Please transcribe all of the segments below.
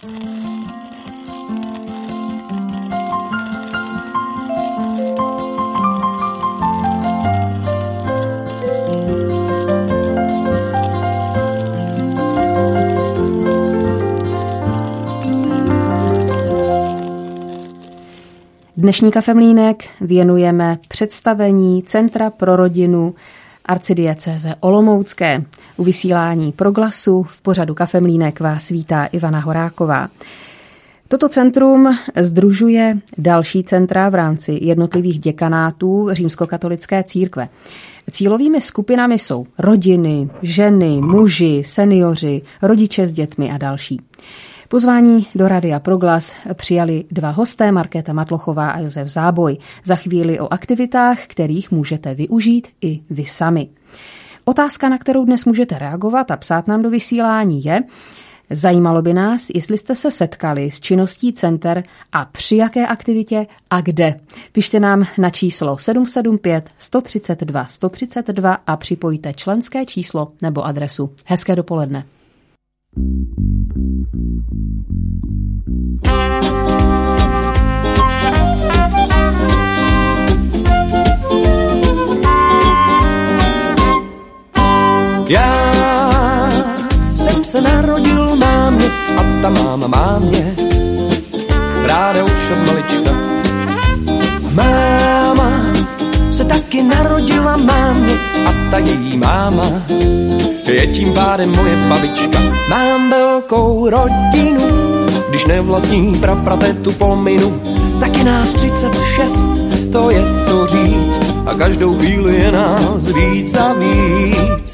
Dnešní Kafemlýnek věnujeme představení Centra pro rodinu arcidiecéze Olomoucké. U vysílání Proglasu v pořadu Kafemlýnek vás vítá Ivana Horáková. Toto centrum sdružuje další centra v rámci jednotlivých děkanátů římskokatolické církve. Cílovými skupinami jsou rodiny, ženy, muži, seniori, rodiče s dětmi a další. Pozvání do Rádia Proglas přijali dva hosté, Markéta Matlochová a Josef Záboj. Za chvíli o aktivitách, kterých můžete využít i vy sami. Otázka, na kterou dnes můžete reagovat a psát nám do vysílání je: zajímalo by nás, jestli jste se setkali s činností center a při jaké aktivitě a kde. Pište nám na číslo 775 132 132 a připojte členské číslo nebo adresu. Hezké dopoledne. Já jsem se narodil mámě a ta máma mě ráda už od malička. A máma se taky narodila mámě a ta její máma je tím pádem moje babička. Mám velkou rodinu, když nevlastní prapratetu pominu, tak je nás 36, to je co říct, a každou chvíli je nás víc a víc.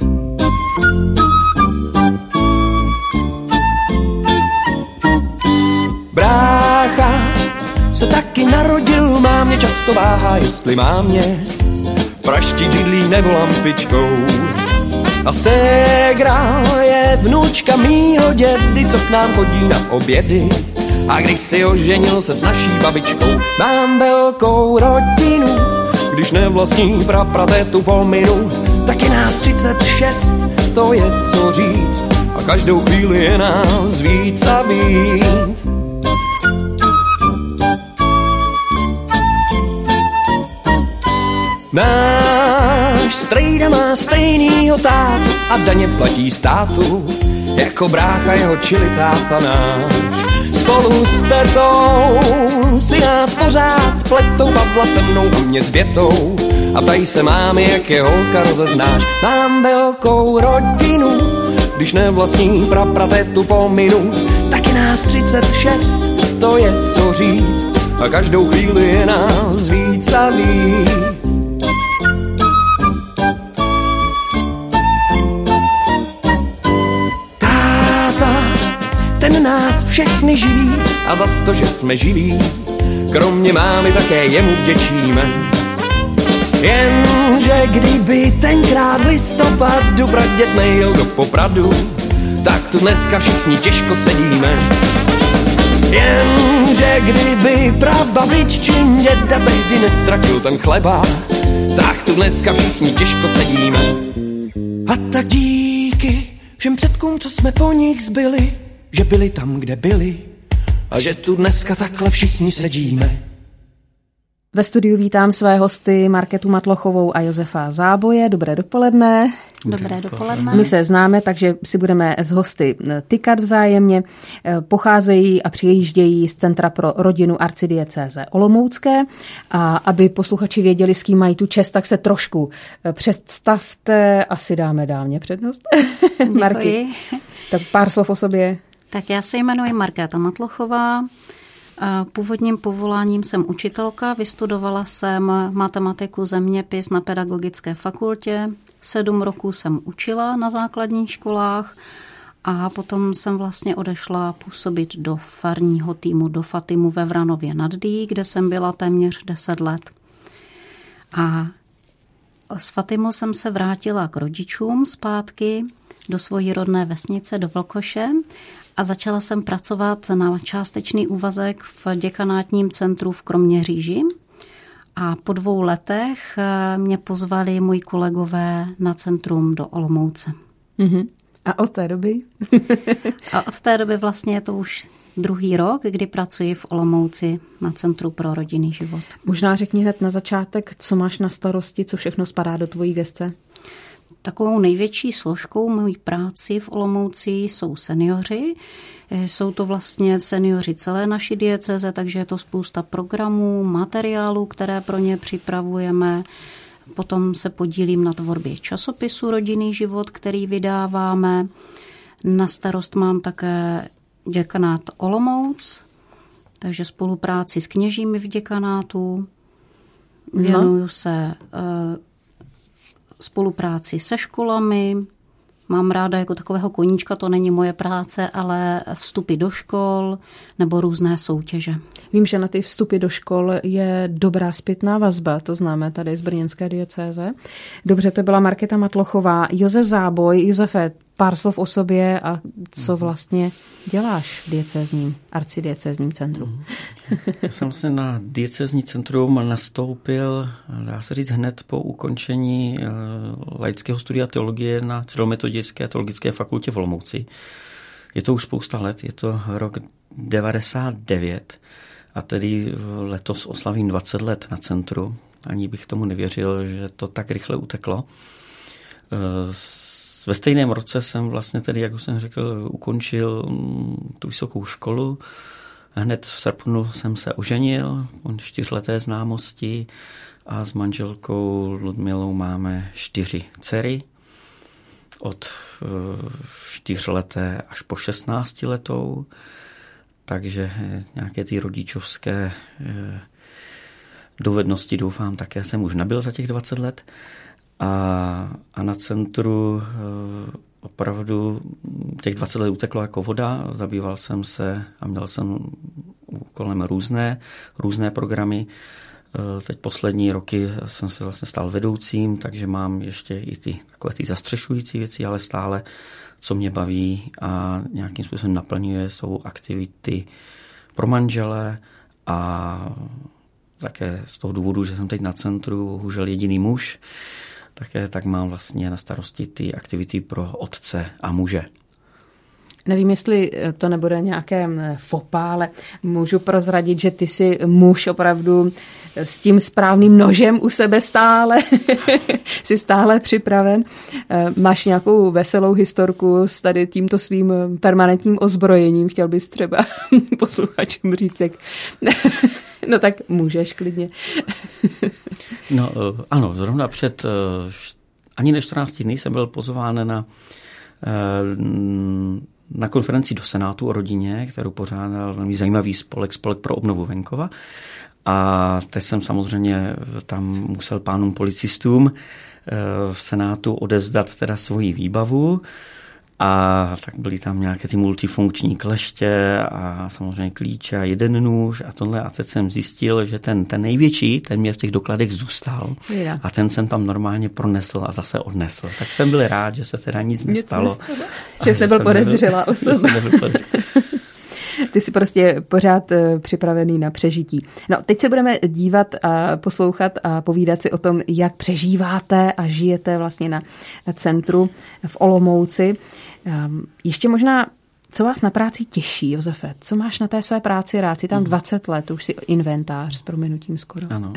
Brácha se taky narodil, mámě často váhá, jestli mámě praštit židlí nebo lampičkou. A ségra je vnučka mýho dědy, co k nám chodí na obědy. A když si oženil se s naší babičkou, mám velkou rodinu, když nevlastní prapratetu pominu, tak je nás 36, to je co říct, a každou chvíli je nás víc a víc. Náš strejda má stejnýho tátu a daně platí státu, jako brácha jeho čili táta náš. Spolu s tetou si nás pořád pletou, Pavla se mnou a mě s Větou, a ptají se mámy, jak je holka rozeznáš. Mám velkou rodinu, když nevlastní prapratetu pominu, tak je nás 36, to je co říct, a každou chvíli je nás víc a víc. Ten nás všechny živí a za to, že jsme živí, kromě mámy také jemu vděčíme. Jenže kdyby tenkrát v listopadu praděd nejel do Popradu, tak tu dneska všichni těžko sedíme. Jenže kdyby prababiččin děda tehdy nestratil ten chleba, tak tu dneska všichni těžko sedíme. A tak díky všem předkům, co jsme po nich zbyli, že byli tam, kde byli, a že tu dneska takhle všichni sedíme. Ve studiu vítám své hosty Markétu Matlochovou a Josefa Záboje. Dobré dopoledne. Dobré dopoledne. My se známe, takže si budeme s hosty tykat vzájemně. Pocházejí a přijíždějí z Centra pro rodinu arcidiecéze Olomoucké. A aby posluchači věděli, s kým mají tu čest, tak se trošku představte. Asi dáme dámě přednost. Marky. Tak pár slov o sobě. Tak já se jmenuji Markéta Matlochová. Původním povoláním jsem učitelka, vystudovala jsem matematiku, zeměpis na pedagogické fakultě, 7 roků jsem učila na základních školách a potom jsem vlastně odešla působit do farního týmu, do Fatimu ve Vranově nad Dý, kde jsem byla téměř 10 let. A z Fatimu jsem se vrátila k rodičům zpátky do svojí rodné vesnice, do Vlkoše, a začala jsem pracovat na částečný úvazek v děkanátním centru v Kroměříži. A po 2 letech mě pozvali moji kolegové na centrum do Olomouce. Mm-hmm. A od té doby? A od té doby vlastně je to už druhý rok, kdy pracuji v Olomouci na Centru pro rodinný život. Možná řekni hned na začátek, co máš na starosti, co všechno spadá do tvojí gesce? Takovou největší složkou mojí práci v Olomouci jsou seniori. Jsou to vlastně seniori celé naší diecéze, takže je to spousta programů, materiálů, které pro ně připravujeme. Potom se podílím na tvorbě časopisu Rodinný život, který vydáváme. Na starost mám také děkanát Olomouc, takže spolupráci s kněžími v děkanátu. Věnuju se spolupráci se školami. Mám ráda jako takového koníčka, to není moje práce, ale vstupy do škol nebo různé soutěže. Vím, že na ty vstupy do škol je dobrá zpětná vazba, to známe tady z brněnské diecéze. Dobře, to byla Markéta Matlochová. Josef Záboj. Josefe, pár slov o sobě a co vlastně děláš v arcidiecézním centru? Já jsem vlastně na diecézní centrum nastoupil, dá se říct, hned po ukončení laického studia teologie na Cyrilometodické teologické fakultě v Olomouci. Je to už spousta let, je to rok 99 a tedy letos oslavím 20 let na centru. Ani bych tomu nevěřil, že to tak rychle uteklo. Ve stejném roce jsem vlastně tedy, jak už jsem řekl, ukončil tu vysokou školu. Hned v srpnu jsem se oženil, po 4leté známosti a s manželkou Ludmilou máme 4 dcery. Od 4leté až po 16letou. Takže nějaké ty rodičovské dovednosti, doufám, také jsem už nabyl za těch 20 let. A na centru opravdu těch 20 let uteklo jako voda. Zabýval jsem se a měl jsem kolem různé programy. Teď poslední roky jsem se vlastně stal vedoucím, takže mám ještě i takové ty zastřešující věci, ale stále, co mě baví a nějakým způsobem naplňuje, jsou aktivity pro manžele a také z toho důvodu, že jsem teď na centru bohužel jediný muž, tak mám vlastně na starosti ty aktivity pro otce a muže. Nevím, jestli to nebude nějaké fopa, ale můžu prozradit, že ty jsi muž opravdu s tím správným nožem u sebe stále. Jsi stále připraven. Máš nějakou veselou historku s tady tímto svým permanentním ozbrojením? Chtěl bys třeba posluchačům říct, jak... No tak můžeš klidně. No ano, zrovna před ani ne 14 dny jsem byl pozván na konferenci do Senátu o rodině, kterou pořádal velmi zajímavý spolek pro obnovu venkova. A teď jsem samozřejmě tam musel pánům policistům v Senátu odevzdat teda svoji výbavu. A tak byly tam nějaké ty multifunkční kleště a samozřejmě klíče a jeden nůž a tohle. A teď jsem zjistil, že ten největší, ten mě v těch dokladech zůstal. A ten jsem tam normálně pronesl a zase odnesl. Tak jsem byl rád, že se teda nic nestalo. Že jsi nebyl podezřelá osoba. Ty jsi prostě pořád připravený na přežití. No, teď se budeme dívat a poslouchat a povídat si o tom, jak přežíváte a žijete vlastně na centru v Olomouci. Ještě možná, co vás na práci těší, Josefe? Co máš na té své práci rád? Jsi tam 20 let, už si inventář s prominutím skoro. Ano.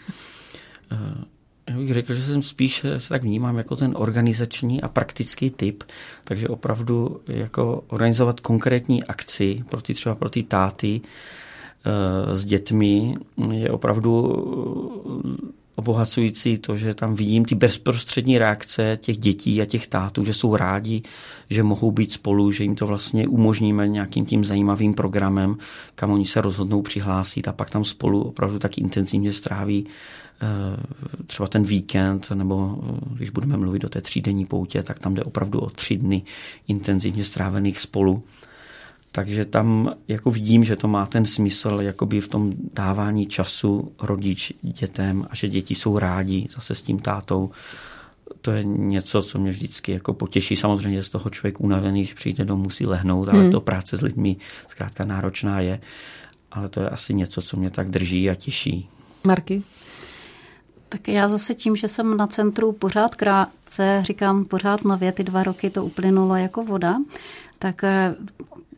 Já bych řekl, že jsem spíš se tak vnímám jako ten organizační a praktický typ, takže opravdu jako organizovat konkrétní akci třeba pro ty táty s dětmi je opravdu obohacující to, že tam vidím ty bezprostřední reakce těch dětí a těch tátů, že jsou rádi, že mohou být spolu, že jim to vlastně umožníme nějakým tím zajímavým programem, kam oni se rozhodnou přihlásit a pak tam spolu opravdu tak intenzivně stráví třeba ten víkend, nebo když budeme mluvit o té 3denní poutě, tak tam jde opravdu o 3 dny intenzivně strávených spolu. Takže tam jako vidím, že to má ten smysl jakoby v tom dávání času rodič dětem a že děti jsou rádi zase s tím tátou. To je něco, co mě vždycky jako potěší. Samozřejmě z toho člověk unavený, když přijde domů, musí lehnout, ale to práce s lidmi zkrátka náročná je. Ale to je asi něco, co mě tak drží a těší. Marky? Tak já zase tím, že jsem na centru pořád krátce, říkám pořád nově, ty 2 roky to uplynulo jako voda, tak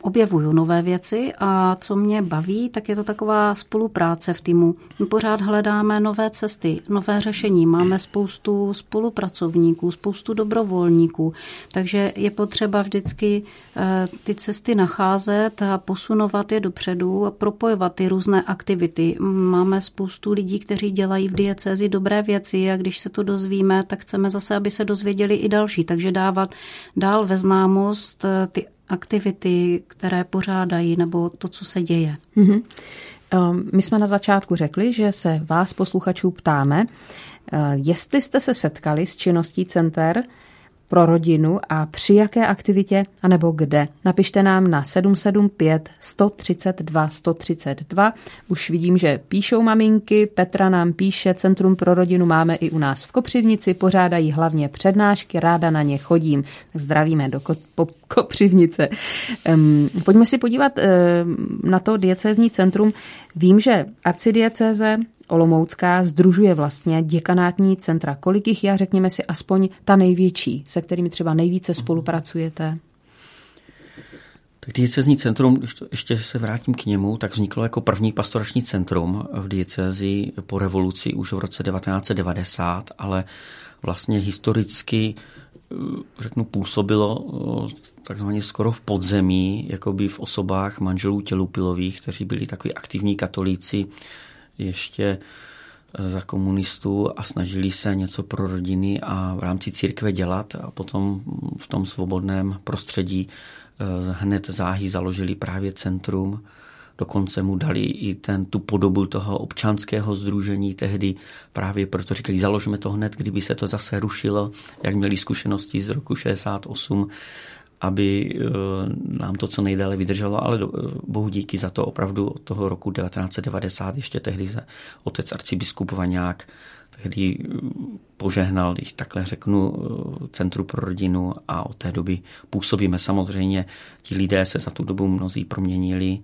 objevuju nové věci a co mě baví, tak je to taková spolupráce v týmu. My pořád hledáme nové cesty, nové řešení. Máme spoustu spolupracovníků, spoustu dobrovolníků, takže je potřeba vždycky ty cesty nacházet a posunovat je dopředu a propojovat ty různé aktivity. Máme spoustu lidí, kteří dělají v diecézi dobré věci a když se to dozvíme, tak chceme zase, aby se dozvěděli i další, takže dávat dál ve známost ty aktivity, které pořádají, nebo to, co se děje. Mm-hmm. My jsme na začátku řekli, že se vás, posluchačů, ptáme, jestli jste se setkali s činností center pro rodinu a při jaké aktivitě, anebo kde. Napište nám na 775 132 132. Už vidím, že píšou maminky. Petra nám píše, Centrum pro rodinu máme i u nás v Kopřivnici, pořádají hlavně přednášky, ráda na ně chodím. Tak zdravíme do Kopřivnice. Pojďme si podívat na to diecézní centrum. Vím, že arcidiecéze Olomoucká sdružuje vlastně děkanátní centra. Kolik jich je, řekněme si, aspoň ta největší, se kterými třeba nejvíce spolupracujete? Tak diecézní centrum, ještě se vrátím k němu, tak vzniklo jako první pastorační centrum v diecézi po revoluci už v roce 1990, ale vlastně historicky, řeknu, působilo takzvaně skoro v podzemí, jakoby v osobách manželů Tělupilových, kteří byli takový aktivní katolíci ještě za komunistů a snažili se něco pro rodiny a v rámci církve dělat a potom v tom svobodném prostředí hned záhy založili právě centrum. Dokonce mu dali i tu podobu toho občanského sdružení tehdy, právě proto říkali, založme to hned, kdyby se to zase rušilo, jak měli zkušenosti z roku 68, aby nám to co nejdéle vydrželo, ale bohu díky za to opravdu od toho roku 1990, ještě tehdy se otec arcibiskup Vaňák tehdy požehnal, když takhle řeknu, Centru pro rodinu a od té doby působíme. Samozřejmě ti lidé se za tu dobu mnozí proměnili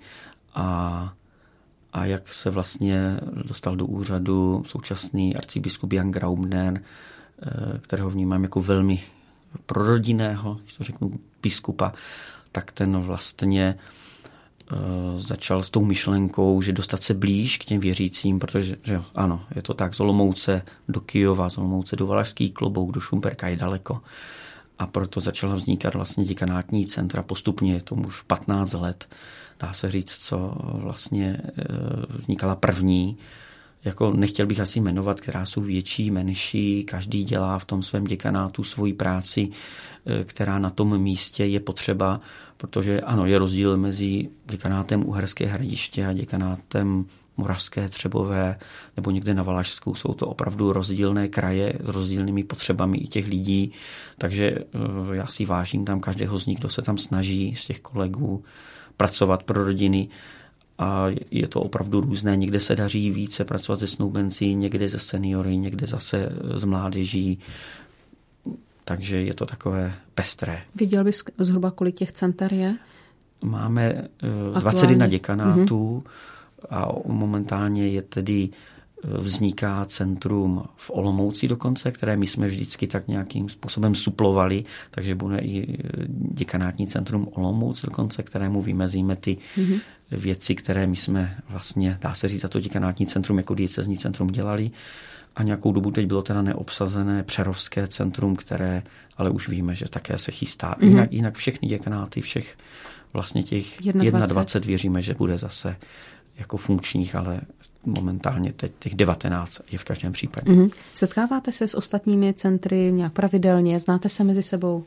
a jak se vlastně dostal do úřadu současný arcibiskup Jan Graubner, kterého vnímám jako velmi prorodinného, když to řeknu, biskupa, tak ten vlastně začal s tou myšlenkou, že dostat se blíž k těm věřícím, protože že ano, je to tak, z Olomouce do Kyjova, z Olomouce do Valašský Klobouk, do Šumperka je daleko. A proto začala vznikat vlastně děkanátní centra. Postupně je tomu už 15 let, dá se říct, co vlastně vznikala první. Jako nechtěl bych asi jmenovat, která jsou větší, menší, každý dělá v tom svém děkanátu svoji práci, která na tom místě je potřeba, protože ano, je rozdíl mezi děkanátem Uherské Hradiště a děkanátem Moravské Třebové nebo někde na Valašsku. Jsou to opravdu rozdílné kraje s rozdílnými potřebami i těch lidí, takže já si vážím tam každého z nich, kdo se tam snaží z těch kolegů pracovat pro rodiny. A je to opravdu různé. Někde se daří více pracovat se snoubenci, někde se seniory, někde zase s mládeží. Takže je to takové pestré. Viděl bys zhruba, kolik těch center je? Máme 21 děkanátů a momentálně je tedy vzniká centrum v Olomouci dokonce, které my jsme vždycky tak nějakým způsobem suplovali, takže bude i děkanátní centrum Olomouc dokonce, kterému vymezíme ty věci, které my jsme vlastně, dá se říct, za to děkanátní centrum jako diecézní centrum dělali. A nějakou dobu teď bylo teda neobsazené Přerovské centrum, které, ale už víme, že také se chystá. Jinak všechny děkanáty, všech vlastně těch 21 věříme, že bude zase jako funkčních, ale momentálně teď těch 19 je v každém případě. Setkáváte se s ostatními centry nějak pravidelně? Znáte se mezi sebou?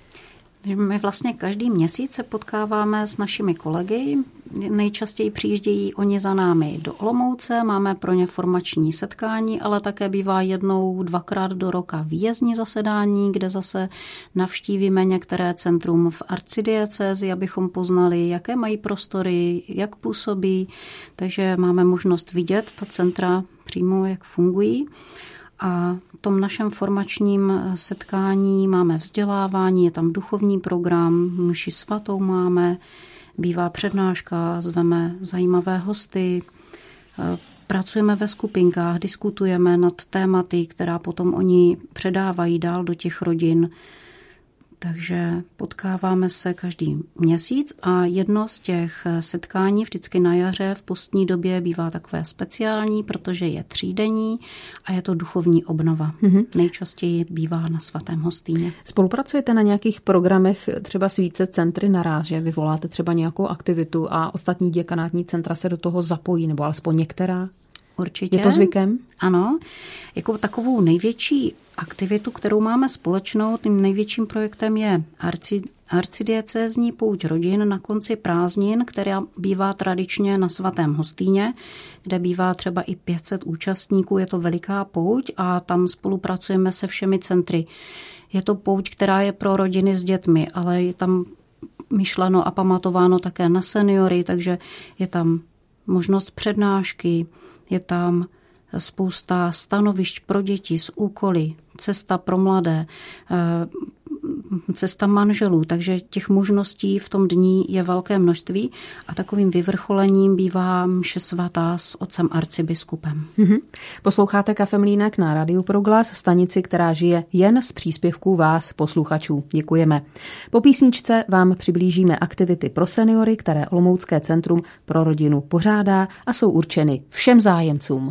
My vlastně každý měsíc se potkáváme s našimi kolegy. Nejčastěji přijíždějí oni za námi do Olomouce, máme pro ně formační setkání, ale také bývá 1-2krát do roka výjezdní zasedání, kde zase navštívíme některé centrum v arcidiecézi, abychom poznali, jaké mají prostory, jak působí. Takže máme možnost vidět ta centra přímo, jak fungují. A v tom našem formačním setkání máme vzdělávání, je tam duchovní program, mši svatou máme, bývá přednáška, zveme zajímavé hosty, pracujeme ve skupinkách, diskutujeme nad tématy, která potom oni předávají dál do těch rodin. Takže potkáváme se každý měsíc a jedno z těch setkání vždycky na jaře v postní době bývá takové speciální, protože je 3denní a je to duchovní obnova. Nejčastěji bývá na Svatém Hostýně. Spolupracujete na nějakých programech třeba s více centry naráz, že vyvoláte třeba nějakou aktivitu a ostatní děkanátní centra se do toho zapojí, nebo alespoň některá? Určitě. Je to zvykem? Ano. Jako takovou největší aktivitu, kterou máme společnou, tím největším projektem je arcidiecézní pouť rodin na konci prázdnin, která bývá tradičně na Svatém Hostýně, kde bývá třeba i 500 účastníků. Je to veliká pouť a tam spolupracujeme se všemi centry. Je to pouť, která je pro rodiny s dětmi, ale je tam myšleno a pamatováno také na seniory, takže je tam možnost přednášky, je tam spousta stanovišť pro děti s úkoly, cesta pro mladé, cesta manželů, takže těch možností v tom dní je velké množství a takovým vyvrcholením bývá mše svatá s otcem arcibiskupem. Posloucháte Kafemlínek na Rádiu Proglas, stanici, která žije jen z příspěvků vás, posluchačů. Děkujeme. Po písničce vám přiblížíme aktivity pro seniory, které Olomoucké centrum pro rodinu pořádá a jsou určeny všem zájemcům.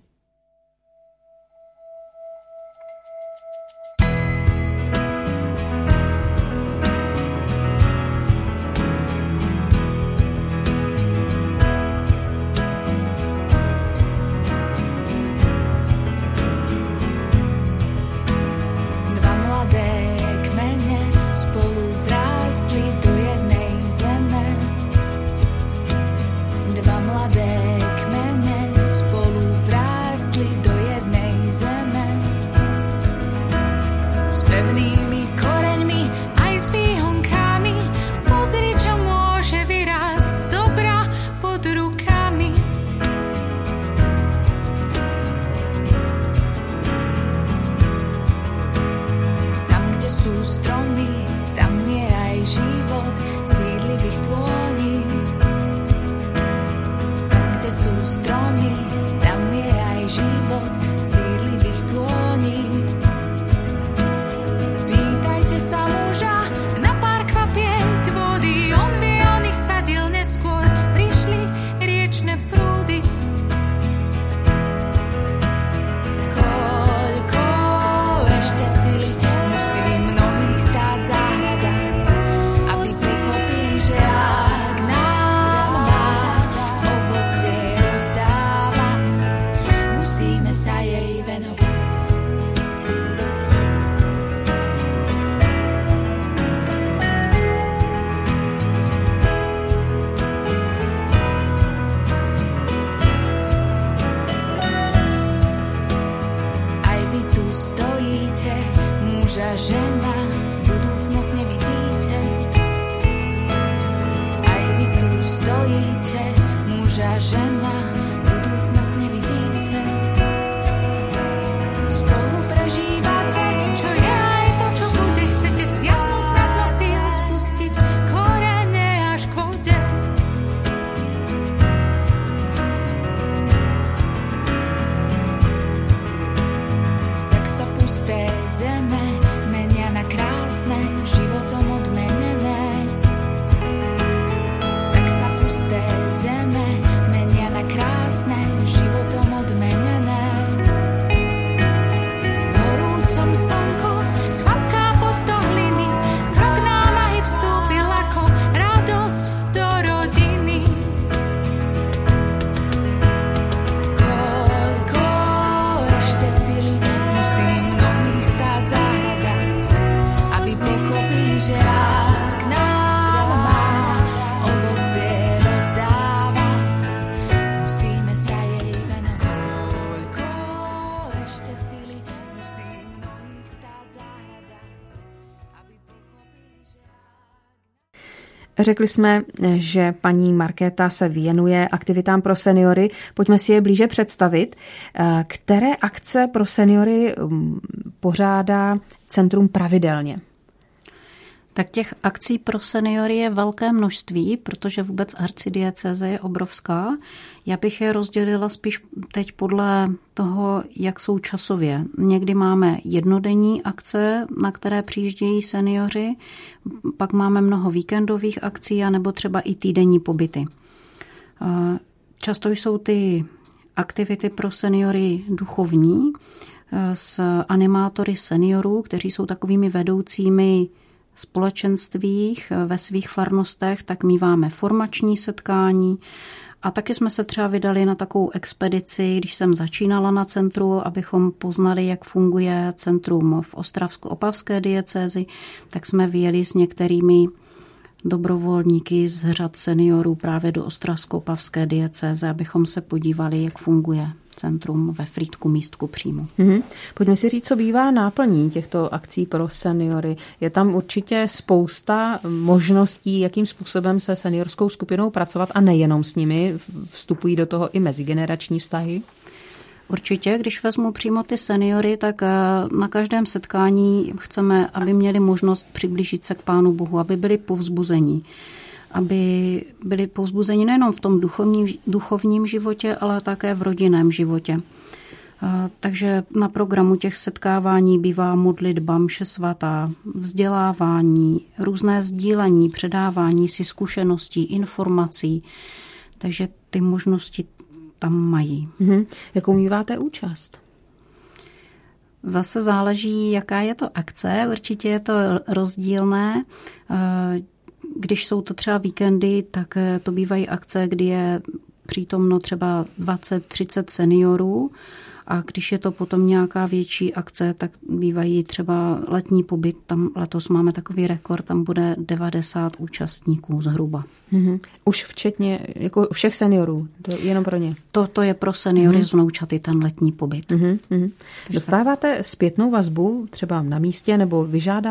Řekli jsme, že paní Markéta se věnuje aktivitám pro seniory. Pojďme si je blíže představit. Které akce pro seniory pořádá centrum pravidelně? Tak těch akcí pro seniory je velké množství, protože vůbec arcidiecéze je obrovská. Já bych je rozdělila spíš teď podle toho, jak jsou časově. Někdy máme jednodenní akce, na které přijíždějí seniori, pak máme mnoho víkendových akcí, anebo třeba i týdenní pobyty. Často jsou ty aktivity pro seniory duchovní s animátory seniorů, kteří jsou takovými vedoucími společenstvích ve svých farnostech, tak míváme formační setkání a taky jsme se třeba vydali na takovou expedici, když jsem začínala na centru, abychom poznali, jak funguje centrum v Ostravsko-opavské diecézi, tak jsme vyjeli s některými dobrovolníky z řad seniorů právě do Ostravsko-opavské diecéze, abychom se podívali, jak funguje centrum ve Frýdku místku přímo. Pojďme si říct, co bývá náplní těchto akcí pro seniory. Je tam určitě spousta možností, jakým způsobem se seniorskou skupinou pracovat a nejenom s nimi. Vstupují do toho i mezigenerační vztahy. Určitě, když vezmu přímo ty seniory, tak na každém setkání chceme, aby měli možnost přiblížit se k Pánu Bohu, aby byli povzbuzení. Aby byli povzbuzeni nejenom v tom duchovním životě, ale také v rodinném životě. Takže na programu těch setkávání bývá modlitba, mše svatá, vzdělávání, různé sdílení, předávání si zkušeností, informací. Takže ty možnosti tam mají. Jakou míváte účast? Zase záleží, jaká je to akce. Určitě je to rozdílné. Když jsou to třeba víkendy, tak to bývají akce, kdy je přítomno třeba 20-30 seniorů. A když je to potom nějaká větší akce, tak bývají třeba letní pobyt. Tam letos máme takový rekord, tam bude 90 účastníků zhruba. Už včetně jako všech seniorů, jenom pro ně? To je pro seniory z vnoučaty ten letní pobyt. Dostáváte zpětnou vazbu třeba na místě nebo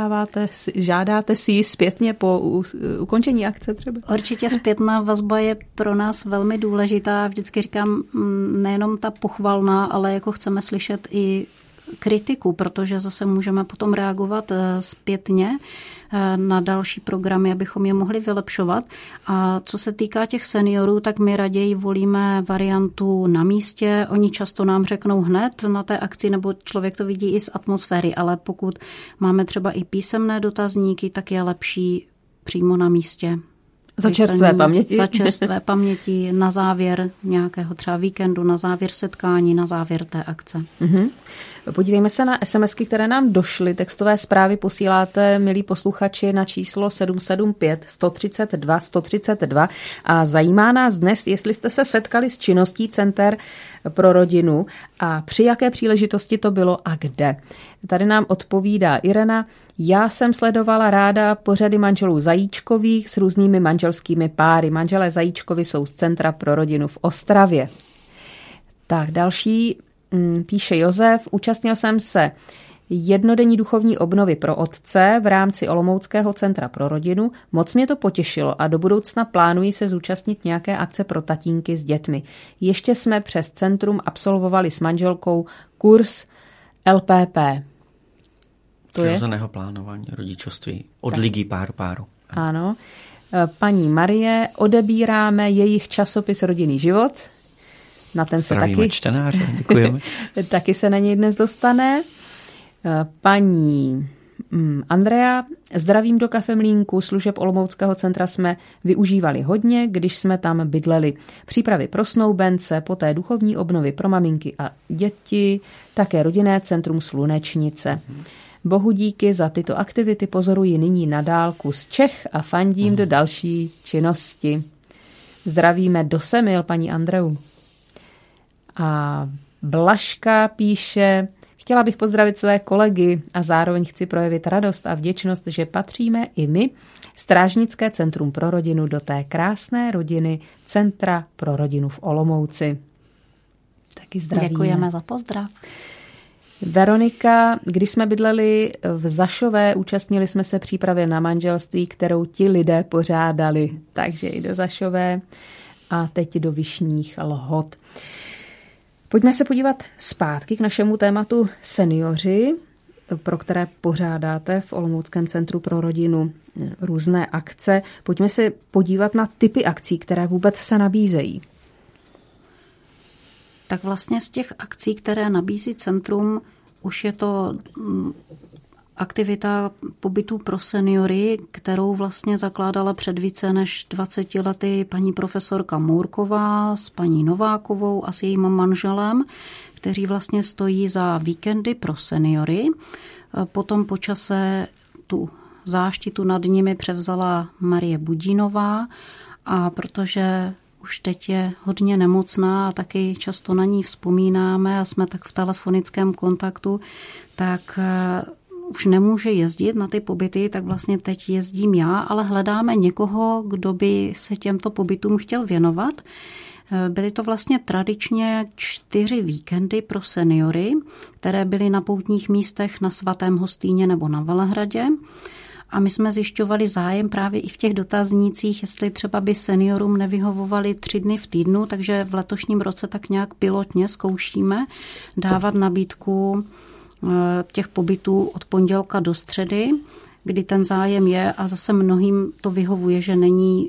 žádáte si ji zpětně po ukončení akce třeba? Určitě zpětná vazba je pro nás velmi důležitá. Vždycky říkám nejenom ta pochvalná, ale jako chceme slyšet i kritiku, protože zase můžeme potom reagovat zpětně na další programy, abychom je mohli vylepšovat. A co se týká těch seniorů, tak my raději volíme variantu na místě. Oni často nám řeknou hned na té akci, nebo člověk to vidí i z atmosféry, ale pokud máme třeba i písemné dotazníky, tak je lepší přímo na místě. Za čerstvé paměti. Za čerstvé paměti, na závěr nějakého třeba víkendu, na závěr setkání, na závěr té akce. Podívejme se na SMSky, které nám došly. Textové zprávy posíláte, milí posluchači, na číslo 775 132 132 a zajímá nás dnes, jestli jste se setkali s činností Center pro rodinu a při jaké příležitosti to bylo a kde. Tady nám odpovídá Irena. Já jsem sledovala ráda pořady manželů Zajíčkových s různými manželskými páry. Manželé Zajíčkovi jsou z Centra pro rodinu v Ostravě. Tak další píše Josef. Účastnil jsem se jednodenní duchovní obnovy pro otce v rámci Olomouckého centra pro rodinu. Moc mě to potěšilo a do budoucna plánuji se zúčastnit nějaké akce pro tatínky s dětmi. Ještě jsme přes centrum absolvovali s manželkou kurz LPP. Přirozeného plánování rodičovství od ligy páru. Ano. Paní Marie, odebíráme jejich časopis Rodinný život. Na ten se taky čtenáře, děkujeme. Taky se na něj dnes dostane. Paní Andrea, zdravím do Kafemlínku, služeb Olomouckého centra jsme využívali hodně, když jsme tam bydleli. Přípravy pro snoubence, poté duchovní obnovy pro maminky a děti, také rodinné centrum Slunečnice. Bohu díky za tyto aktivity, pozoruji nyní na dálku z Čech a fandím do další činnosti. Zdravíme do Semil, paní Andreu. A Blažka píše, chtěla bych pozdravit své kolegy a zároveň chci projevit radost a vděčnost, že patříme i my, Strážnické centrum pro rodinu, do té krásné rodiny Centra pro rodinu v Olomouci. Taky zdravíme. Děkujeme za pozdrav. Veronika, když jsme bydleli v Zašové, účastnili jsme se přípravě na manželství, kterou ti lidé pořádali. Takže i do Zašové a teď do Vyšních Lhot. Pojďme se podívat zpátky k našemu tématu seniori. pro které pořádáte v Olomouckém centru pro rodinu různé akce. Pojďme se podívat na typy akcí, které vůbec se nabízejí. Tak vlastně z těch akcí, které nabízí centrum, už je to aktivita pobytu pro seniory, kterou vlastně zakládala před více než 20 lety paní profesorka Mourková s paní Novákovou a s jejím manželem, kteří vlastně stojí za víkendy pro seniory. Potom po čase tu záštitu nad nimi převzala Marie Budínová a protože už teď je hodně nemocná a taky často na ní vzpomínáme a jsme tak v telefonickém kontaktu, tak už nemůže jezdit na ty pobyty, tak vlastně teď jezdím já, ale hledáme někoho, kdo by se těmto pobytům chtěl věnovat. Byly to vlastně tradičně 4 víkendy pro seniory, které byly na poutních místech na Svatém Hostýně nebo na Velehradě. A my jsme zjišťovali zájem právě i v těch dotaznících, jestli třeba by seniorům nevyhovovali 3 dny v týdnu, takže v letošním roce tak nějak pilotně zkoušíme dávat nabídku těch pobytů od pondělka do středy, kdy ten zájem je a zase mnohým to vyhovuje, že není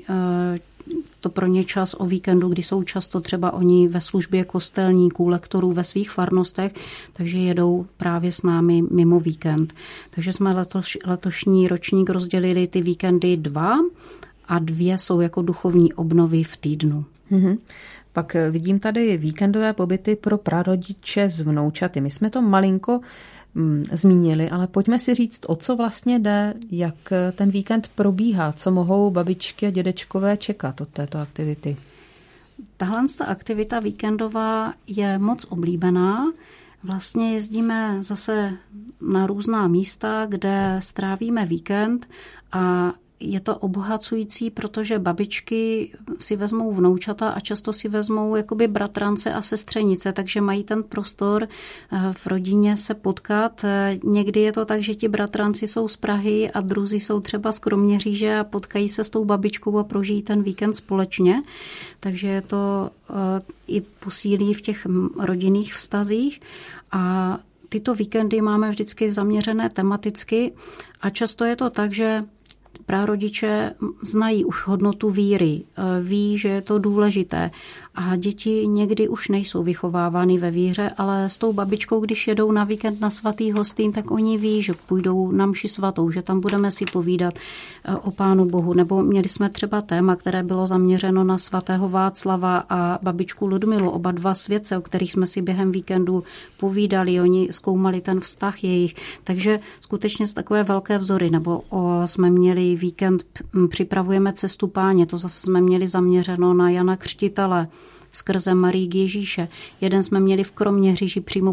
to pro ně čas o víkendu, kdy jsou často třeba oni ve službě kostelníků, lektorů ve svých farnostech, takže jedou právě s námi mimo víkend. Takže jsme letošní ročník rozdělili ty víkendy 2 a 2 jsou jako duchovní obnovy v týdnu. Mm-hmm. Pak vidím tady víkendové pobyty pro prarodiče s vnoučaty. My jsme to malinko zmínili, ale pojďme si říct, o co vlastně jde, jak ten víkend probíhá, co mohou babičky a dědečkové čekat od této aktivity. Tahle aktivita víkendová je moc oblíbená. Vlastně jezdíme zase na různá místa, kde strávíme víkend a je to obohacující, protože babičky si vezmou vnoučata a často si vezmou jakoby bratrance a sestřenice, takže mají ten prostor v rodině se potkat. Někdy je to tak, že ti bratranci jsou z Prahy a druzí jsou třeba z Kroměříže a potkají se s tou babičkou a prožijí ten víkend společně. Takže je to i posílí v těch rodinných vztazích a tyto víkendy máme vždycky zaměřené tematicky a často je to tak, že prarodiče znají už hodnotu víry, ví, že je to důležité a děti někdy už nejsou vychovávány ve víře, ale s tou babičkou, když jedou na víkend na svatý Hostýn, tak oni ví, že půjdou na mši svatou, že tam budeme si povídat o Pánu Bohu. Nebo měli jsme třeba téma, které bylo zaměřeno na svatého Václava a babičku Ludmilu, oba 2 světce, o kterých jsme si během víkendu povídali, oni zkoumali ten vztah jejich. Takže skutečně z takové velké vzory, nebo jsme měli víkend Připravujeme cestu Páně, to zase jsme měli zaměřeno na Jana Křtitele skrze Marii Ježíše. Jeden jsme měli v Kroměříži přímo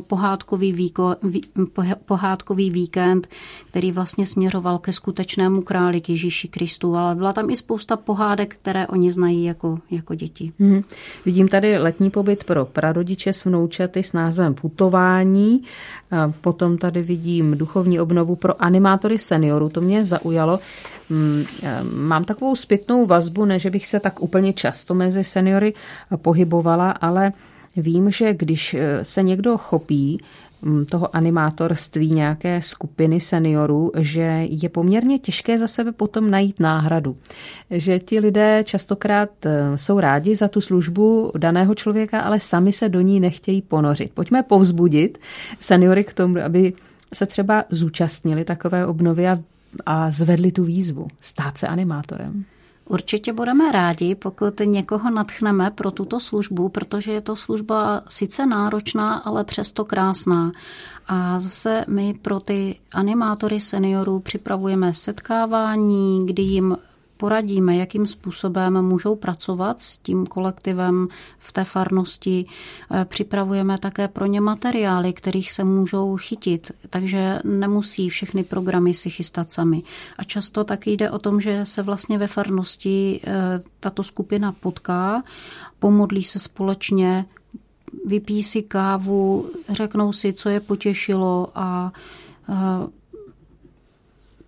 pohádkový víkend, který vlastně směřoval ke skutečnému králi, k Ježíši Kristu, ale byla tam i spousta pohádek, které oni znají jako děti. Vidím tady letní pobyt pro prarodiče s vnoučaty s názvem Putování. Potom tady vidím duchovní obnovu pro animátory seniorů. To mě zaujalo. Mám takovou zpětnou vazbu, ne, že bych se tak úplně často mezi seniory pohybovala, ale vím, že když se někdo chopí toho animátorství nějaké skupiny seniorů, že je poměrně těžké za sebe potom najít náhradu. Že ti lidé častokrát jsou rádi za tu službu daného člověka, ale sami se do ní nechtějí ponořit. Pojďme povzbudit seniory k tomu, aby se třeba zúčastnili takové obnovy a zvedli tu výzvu stát se animátorem. Určitě budeme rádi, pokud někoho nadchneme pro tuto službu, protože je to služba sice náročná, ale přesto krásná. A zase my pro ty animátory seniorů připravujeme setkávání, kdy jim poradíme, jakým způsobem můžou pracovat s tím kolektivem v té farnosti. Připravujeme také pro ně materiály, kterých se můžou chytit, takže nemusí všechny programy si chystat sami. A často taky jde o tom, že se vlastně ve farnosti tato skupina potká, pomodlí se společně, vypí si kávu, řeknou si, co je potěšilo a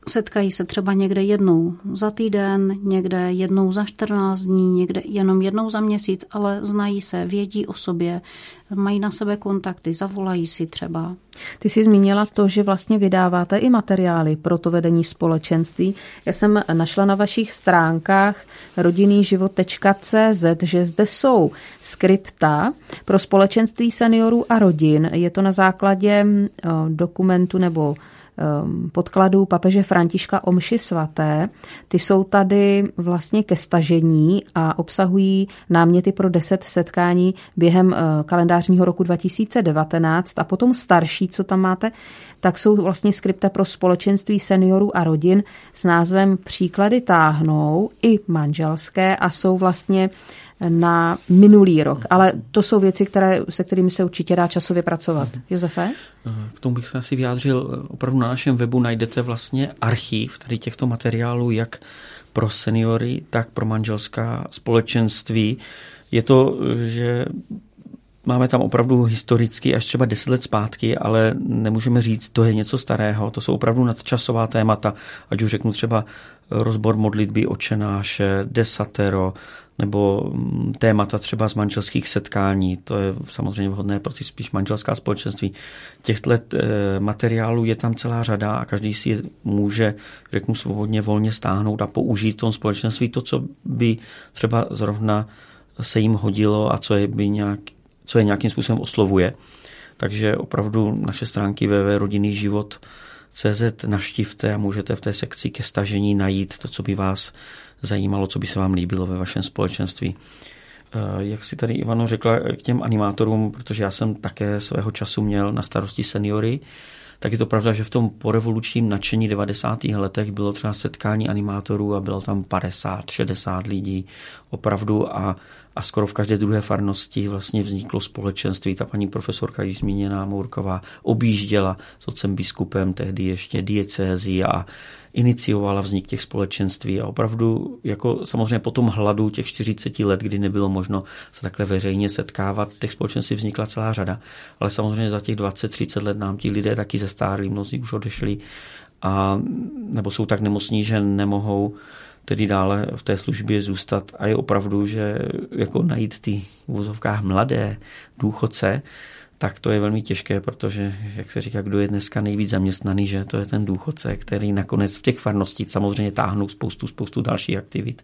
setkají se třeba někde jednou za týden, někde jednou za 14 dní, někde jenom jednou za měsíc, ale znají se, vědí o sobě, mají na sebe kontakty, zavolají si třeba. Ty jsi zmínila to, že vlastně vydáváte i materiály pro to vedení společenství. Já jsem našla na vašich stránkách rodinnyživot.cz, že zde jsou skripta pro společenství seniorů a rodin. Je to na základě dokumentu nebo podkladů papeže Františka o mši svaté. Ty jsou tady vlastně ke stažení a obsahují náměty pro 10 setkání během kalendářního roku 2019 a potom starší, co tam máte, tak jsou vlastně skripta pro společenství seniorů a rodin s názvem Příklady táhnou i manželské a jsou vlastně na minulý rok. Ale to jsou věci, se kterými se určitě dá časově pracovat. Josefe? K tomu bych se asi vyjádřil. Opravdu na našem webu najdete vlastně archiv tady těchto materiálů, jak pro seniory, tak pro manželská společenství. Je to, že máme tam opravdu historicky až třeba 10 let zpátky, ale nemůžeme říct, to je něco starého. To jsou opravdu nadčasová témata, ať už řeknu třeba rozbor modlitby Otčenáše, desatero, nebo témata třeba z manželských setkání. To je samozřejmě vhodné pro ty spíš manželská společenství. Těchto materiálů je tam celá řada a každý si je může, řeknu, svobodně, volně stáhnout a použít v tom společenství to, co by třeba zrovna se jim hodilo a co je nějakým způsobem oslovuje. Takže opravdu naše stránky www.rodinnyživot.cz navštivte a můžete v té sekci ke stažení najít to, co by vás zajímalo, co by se vám líbilo ve vašem společenství. Jak si tady Ivano řekla k těm animátorům, protože já jsem také svého času měl na starosti seniory, tak je to pravda, že v tom porevolučním nadšení 90. letech bylo třeba setkání animátorů a bylo tam 50, 60 lidí opravdu a skoro v každé druhé farnosti vlastně vzniklo společenství. Ta paní profesorka, již zmíněná Mourková, objížděla s otcem biskupem tehdy ještě diecézi a iniciovala vznik těch společenství a opravdu jako samozřejmě po tom hladu těch 40 let, kdy nebylo možno se takhle veřejně setkávat, těch společenství vznikla celá řada, ale samozřejmě za těch 20-30 let nám ti lidé taky zestárli, mnozí už odešli a nebo jsou tak nemocní, že nemohou tedy dále v té službě zůstat a je opravdu, že jako najít ty v uvozovkách mladé důchodce, tak to je velmi těžké, protože, jak se říká, kdo je dneska nejvíc zaměstnaný, že to je ten důchodce, který nakonec v těch farnostích samozřejmě táhnou spoustu dalších aktivit.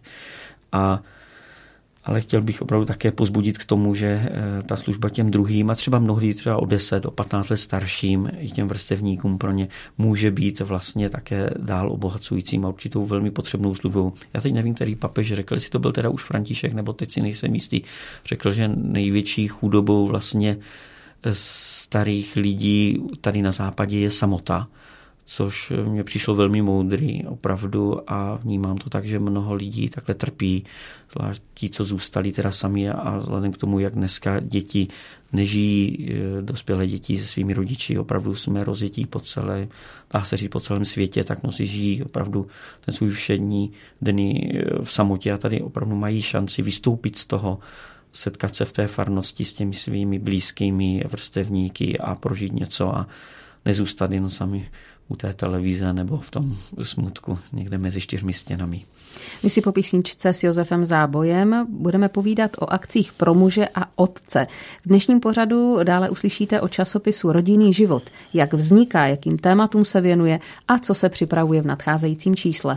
Ale chtěl bych opravdu také pozbudit k tomu, že ta služba těm druhým a třeba mnohdy třeba o 10, o 15 let starším i těm vrstevníkům pro ně může být vlastně také dál obohacujícím a určitou velmi potřebnou službou. Já teď nevím, který papež řekl, jestli to byl teda už František, nebo teď si nejsem jistý, řekl, že největší chudobou vlastně starých lidí tady na západě je samota, což mě přišlo velmi moudrý opravdu a vnímám to tak, že mnoho lidí takhle trpí, zvlášť ti, co zůstali teda sami a vzhledem k tomu, jak dneska děti nežijí, dospělé děti se svými rodiči, opravdu jsme rozjetí po celém světě, tak mnozí žijí opravdu ten svůj všední dny v samotě a tady opravdu mají šanci vystoupit z toho, setkat se v té farnosti s těmi svými blízkými vrstevníky a prožít něco a nezůstat jen sami u té televize nebo v tom smutku někde mezi 4 stěnami. My si po písničce s Josefem Zábojem budeme povídat o akcích pro muže a otce. V dnešním pořadu dále uslyšíte o časopisu Rodinný život, jak vzniká, jakým tématům se věnuje a co se připravuje v nadcházejícím čísle.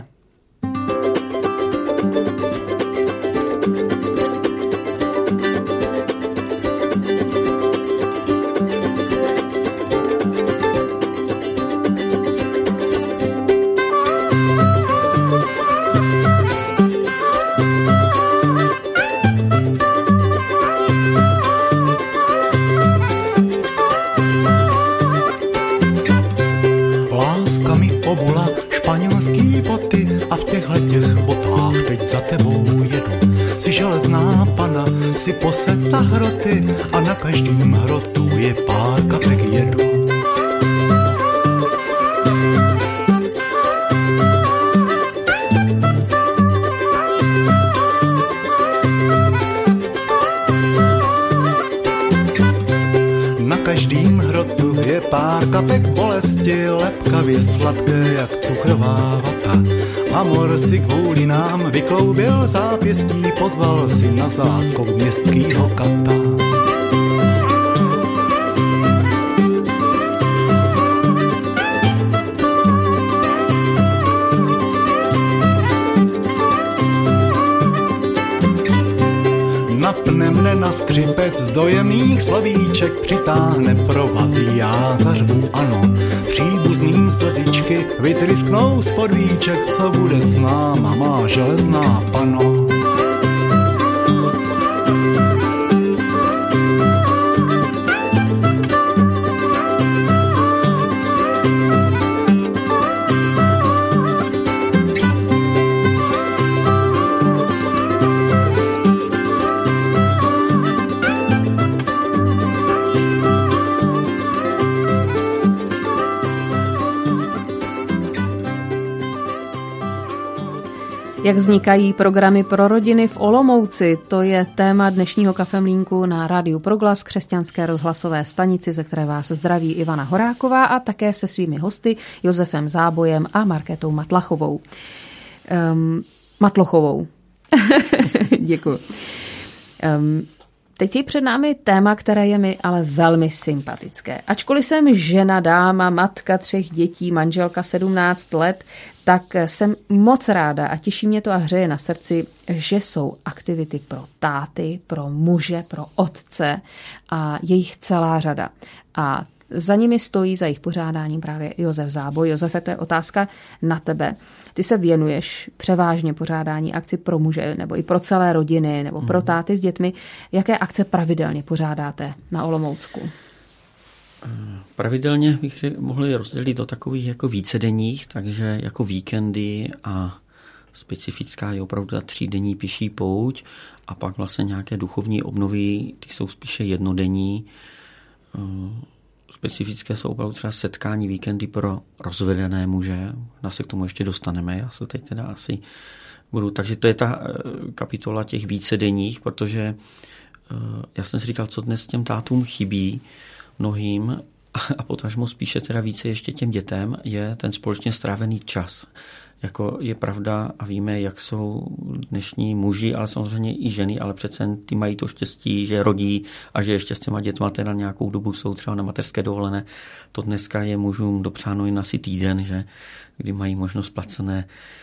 Si poseta hroty a na každým hrotu je pár kapek jedu. Na každým hrotu je pár kapek bolesti sladkosti, lepkavě sladké jak cukrová vata. Amor si kvůli nám vykloubil zápěstí, pozval si na záskok městskýho kata. Napne mne na skřipec, do jemných slovíček přitáhne provazí, já zařvu ano. Příbuzným slzičky vytrysknou z podvíček, co bude s náma, má železná pano. Jak vznikají programy pro rodiny v Olomouci, to je téma dnešního kafemlínku na Rádiu Proglas, křesťanské rozhlasové stanici, ze které vás zdraví Ivana Horáková a také se svými hosty Josefem Zábojem a Markétou Matlachovou. Matlochovou. Děkuji. Teď je před námi téma, které je mi ale velmi sympatické. Ačkoliv jsem žena, dáma, matka 3 dětí, manželka 17 let, tak jsem moc ráda a těší mě to a hřeje na srdci, že jsou aktivity pro táty, pro muže, pro otce a je jich celá řada. A za nimi stojí, za jejich pořádáním právě Josef Záboj. Josefe, to je otázka na tebe. Ty se věnuješ převážně pořádání akci pro muže nebo i pro celé rodiny nebo pro táty s dětmi. Jaké akce pravidelně pořádáte na Olomoucku? Pravidelně bych mohli rozdělit do takových jako vícedenních, takže jako víkendy a specifická je opravdu ta 3denní pěší pouť a pak vlastně nějaké duchovní obnovy, ty jsou spíše jednodenní. Specifické jsou opravdu třeba setkání víkendy pro rozvedené muže. Nás se k tomu ještě dostaneme, já se teď teda asi budu. Takže to je ta kapitola těch vícedenních, protože já jsem si říkal, co dnes těm tátům chybí mnohým a potažmo spíše teda více ještě těm dětem je ten společně strávený čas. Jako je pravda a víme, jak jsou dnešní muži, ale samozřejmě i ženy, ale přece ty mají to štěstí, že rodí a že ještě s těma dětma teda nějakou dobu jsou třeba na mateřské dovolené. To dneska je mužům dopřáno i na si týden, že kdy mají možnost placené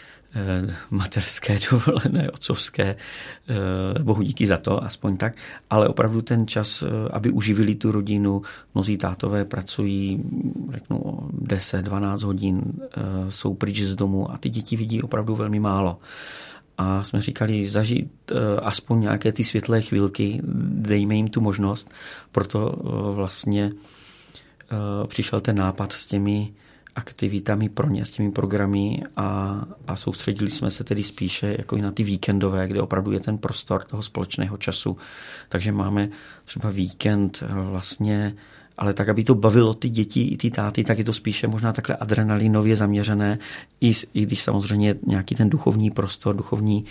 mateřské dovolené, otcovské, bohu díky za to, aspoň tak, ale opravdu ten čas, aby uživili tu rodinu, mnozí tátové pracují, řeknu, 10-12 hodin, jsou pryč z domu a ty děti vidí opravdu velmi málo. A jsme říkali, zažít aspoň nějaké ty světlé chvilky, dejme jim tu možnost, proto vlastně přišel ten nápad s těmi aktivitami pro ně, s těmi programy a soustředili jsme se tedy spíše jako i na ty víkendové, kde opravdu je ten prostor toho společného času. Takže máme třeba víkend vlastně, ale tak, aby to bavilo ty děti i ty táty, tak je to spíše možná takhle adrenalinově zaměřené, i když samozřejmě nějaký ten duchovní prostor, duchovní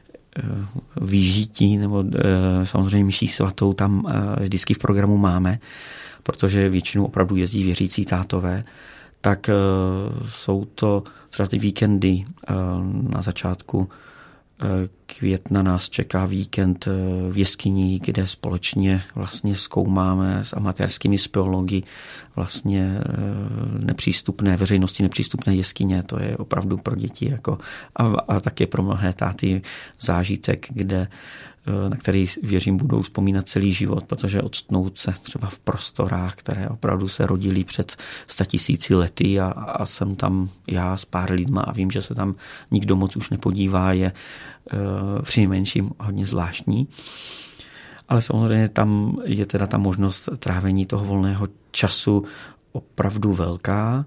výžití nebo samozřejmě mší svatou tam vždycky v programu máme, protože většinou opravdu jezdí věřící tátové, tak jsou to třeba ty víkendy. Na začátku května nás čeká víkend v jeskyni, kde společně vlastně zkoumáme s amatérskými speology vlastně nepřístupné, veřejnosti nepřístupné jeskyně. To je opravdu pro děti jako a také pro mnohé táty zážitek, na který, věřím, budou vzpomínat celý život, protože odstnout se třeba v prostorách, které opravdu se rodily před 100 000 lety a jsem tam já s pár lidma a vím, že se tam nikdo moc už nepodívá, je přinejmenším hodně zvláštní. Ale samozřejmě tam je teda ta možnost trávení toho volného času opravdu velká.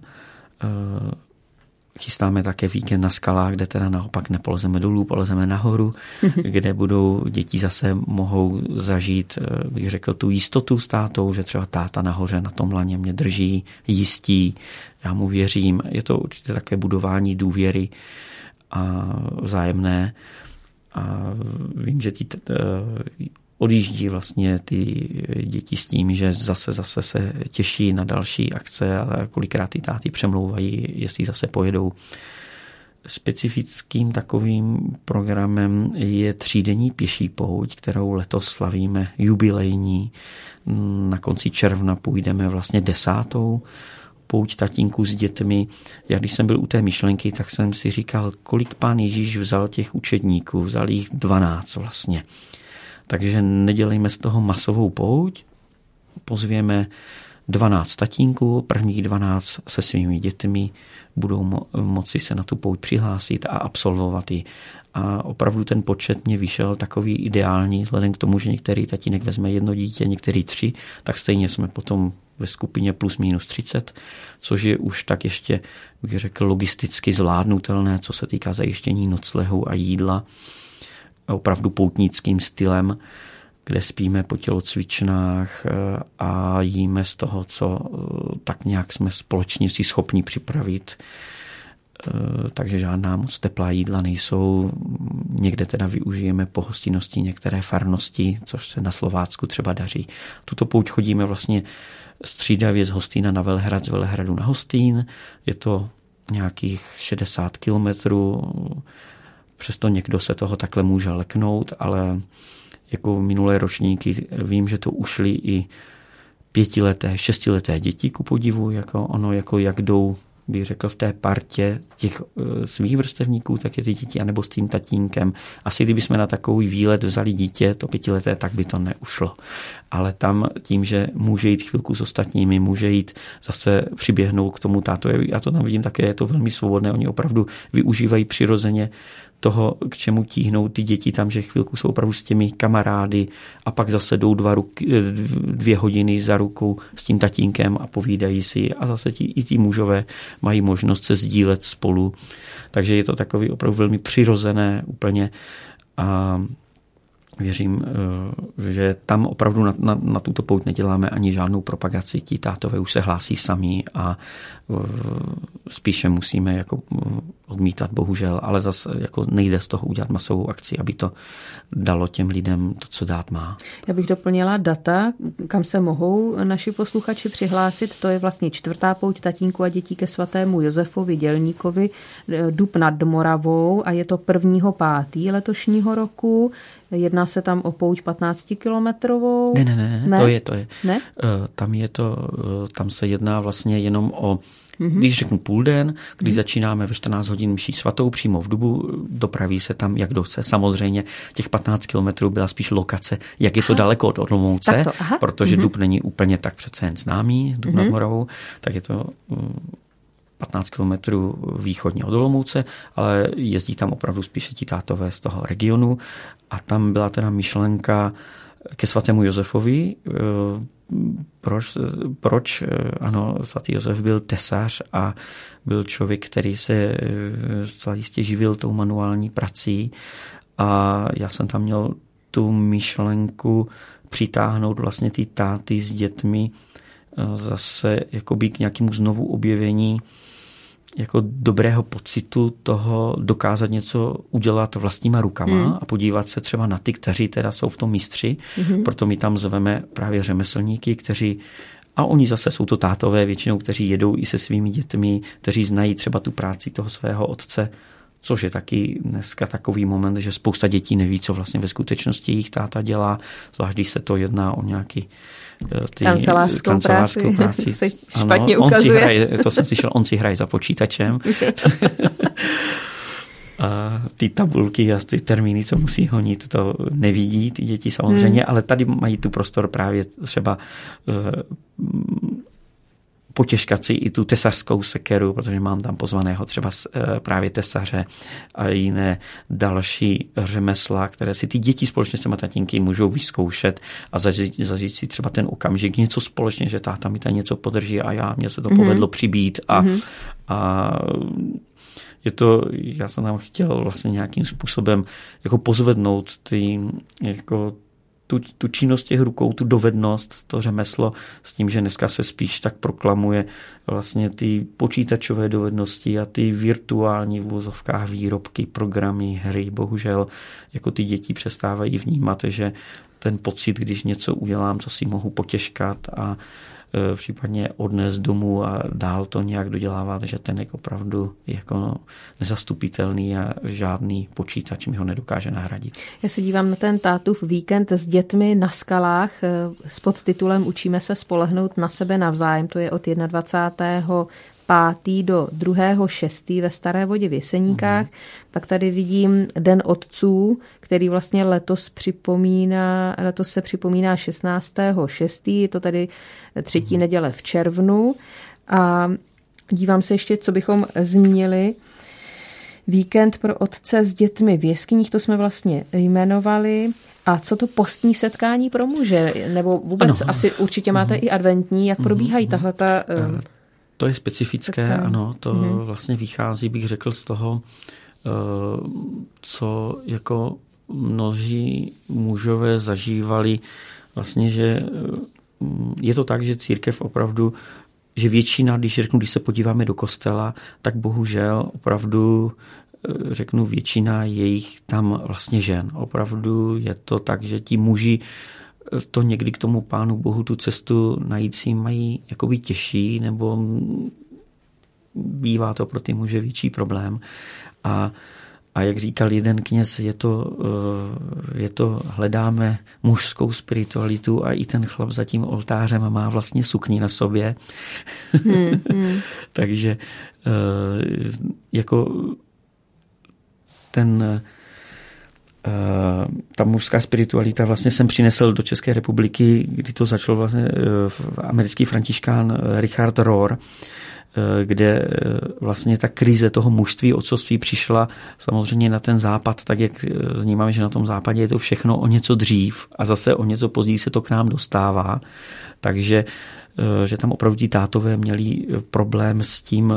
Chystáme také víkend na skalách, kde teda naopak nepolezeme dolů, polezeme nahoru, kde budou děti zase mohou zažít, bych řekl, tu jistotu s tátou, že třeba táta nahoře na tom laně mě drží, jistí, já mu věřím. Je to určitě také budování důvěry a vzájemné. A vím, že odjíždí vlastně ty děti s tím, že zase se těší na další akce, ale kolikrát ty táty přemlouvají, jestli zase pojedou. Specifickým takovým programem je 3denní pěší pouť, kterou letos slavíme jubilejní. Na konci června půjdeme vlastně 10. pouť tatínků s dětmi. Já když jsem byl u té myšlenky, tak jsem si říkal, kolik pán Ježíš vzal těch učedníků, vzal jich 12 vlastně. Takže nedělejme z toho masovou pouť, pozvěme 12 tatínků, prvních 12 se svými dětmi budou moci se na tu pouť přihlásit a absolvovat ji. A opravdu ten počet mě vyšel takový ideální, vzhledem k tomu, že některý tatínek vezme 1 dítě, některý 3, tak stejně jsme potom ve skupině plus minus 30, což je už tak ještě, bych řekl, logisticky zvládnutelné, co se týká zajištění noclehu a jídla, opravdu poutnickým stylem, kde spíme po tělocvičnách a jíme z toho, co tak nějak jsme společně si schopni připravit. Takže žádná moc teplá jídla nejsou. Někde teda využijeme pohostinnosti některé farnosti, což se na Slovácku třeba daří. Tuto pouť chodíme vlastně střídavě z Hostýna na Velehrad, z Velehradu na Hostín. Je to nějakých 60 kilometrů, přesto někdo se toho takhle může leknout, ale jako minulé ročníky vím, že to ušly i 5leté, 6leté děti ku podivu, jak jdou, bych řekl, v té partě těch svých vrstevníků, tak je ty děti, anebo s tím tatínkem. Asi kdybychom na takový výlet vzali dítě, to 5leté, tak by to neušlo. Ale tam tím, že může jít chvilku s ostatními, může jít zase přiběhnout k tomu tátovi, já to tam vidím také, je to velmi svobodné, oni opravdu využívají přirozeně toho, k čemu tíhnou ty děti tam, že chvilku jsou opravdu s těmi kamarády a pak zase jdou 2 hodiny za rukou s tím tatínkem a povídají si a zase i ti mužové mají možnost se sdílet spolu. Takže je to takový opravdu velmi přirozené úplně a věřím, že tam opravdu na tuto pouť neděláme ani žádnou propagaci. Ti tátové už se hlásí sami a spíše musíme jako odmítat, bohužel, ale zase jako nejde z toho udělat masovou akci, aby to dalo těm lidem to, co dát má. Já bych doplnila data, kam se mohou naši posluchači přihlásit. To je vlastně 4. pouť tatínku a dětí ke svatému Josefovi Dělníkovi, Dub nad Moravou a je to 1.5. letošního roku. Jedná se tam o pouť 15kilometrovou? Ne? To je. Ne? Tam se jedná vlastně jenom o, když řeknu půl den, když začínáme ve 14 hodin mší svatou přímo v Dubu, dopraví se tam, jak kdo chce. Samozřejmě těch 15 kilometrů byla spíš lokace, jak je to daleko od Olomouce, protože Dub není úplně tak přece jen známý, Dub nad Moravou, tak je to 15 kilometrů východně od Olomouce, ale jezdí tam opravdu spíše ti tátové z toho regionu a tam byla teda myšlenka ke svatému Josefovi. Proč? Ano, svatý Josef byl tesař a byl člověk, který se zcela jistě živil tou manuální prací a já jsem tam měl tu myšlenku přitáhnout vlastně ty táty s dětmi zase jakoby k nějakému znovu objevení jako dobrého pocitu toho dokázat něco udělat vlastníma rukama a podívat se třeba na ty, kteří teda jsou v tom mistři. Proto my tam zveme právě řemeslníky, kteří, a oni zase jsou to tátové většinou, kteří jedou i se svými dětmi, kteří znají třeba tu práci toho svého otce, což je taky dneska takový moment, že spousta dětí neví, co vlastně ve skutečnosti jejich táta dělá, zvlášť když se to jedná o nějaký kancelářskou práci. Se špatně ano, ukazuje. To jsem slyšel, on si hraje za počítačem. A ty tabulky a ty termíny, co musí honit, to nevidí ty děti samozřejmě, ale tady mají tu prostor právě třeba potěžkat si i tu tesařskou sekeru, protože mám tam pozvaného třeba právě tesaře a jiné další řemesla, které si ty děti společně s těma tatínky můžou vyzkoušet a zažít si třeba ten okamžik něco společně, že táta mi tam něco podrží a mně se to povedlo přibít a je to, já jsem tam chtěl vlastně nějakým způsobem jako pozvednout ty jako tu činnost těch rukou, tu dovednost, to řemeslo s tím, že dneska se spíš tak proklamuje vlastně ty počítačové dovednosti a ty virtuální v uvozovkách výrobky, programy, hry. Bohužel jako ty děti přestávají vnímat, že ten pocit, když něco udělám, co si mohu potěžkat a případně odnést domů a dál to nějak dodělávat, že ten je opravdu jako nezastupitelný a žádný počítač mi ho nedokáže nahradit. Já se dívám na ten tátův víkend s dětmi na skalách s podtitulem Učíme se spolehnout na sebe navzájem. To je od 21. 5. do 2.6. ve Staré Vodě v Jeseníkách. Pak tady vidím Den otců, který vlastně letos se připomíná 16.6. Je to tady 3. neděle v červnu. A dívám se ještě, co bychom zmínili. Víkend pro otce s dětmi v jeskyních, to jsme vlastně jmenovali. A co to postní setkání pro muže? Nebo vůbec asi určitě máte i adventní. Jak probíhají tahleta... To je specifické, setkání. Ano, to vlastně vychází, bych řekl, z toho, co jako mnozí mužové zažívali, vlastně, že je to tak, že církev opravdu, že většina, když se podíváme do kostela, tak bohužel opravdu řeknu většina jejich tam vlastně žen. Opravdu je to tak, že ti muži to někdy k tomu Pánu Bohu tu cestu najít si mají jakoby těžší, nebo bývá to pro ty muže větší problém. A jak říkal jeden kněz, je to hledáme mužskou spiritualitu a i ten chlap za tím oltářem má vlastně sukni na sobě. Takže jako ta mužská spiritualita vlastně jsem přinesl do České republiky, kdy to začal vlastně americký františkán Richard Rohr, kde vlastně ta krize toho mužství, otcovství přišla samozřejmě na ten západ, tak jak vnímáme, že na tom západě je to všechno o něco dřív a zase o něco později se to k nám dostává. Takže že tam opravdu ti tátové měli problém s tím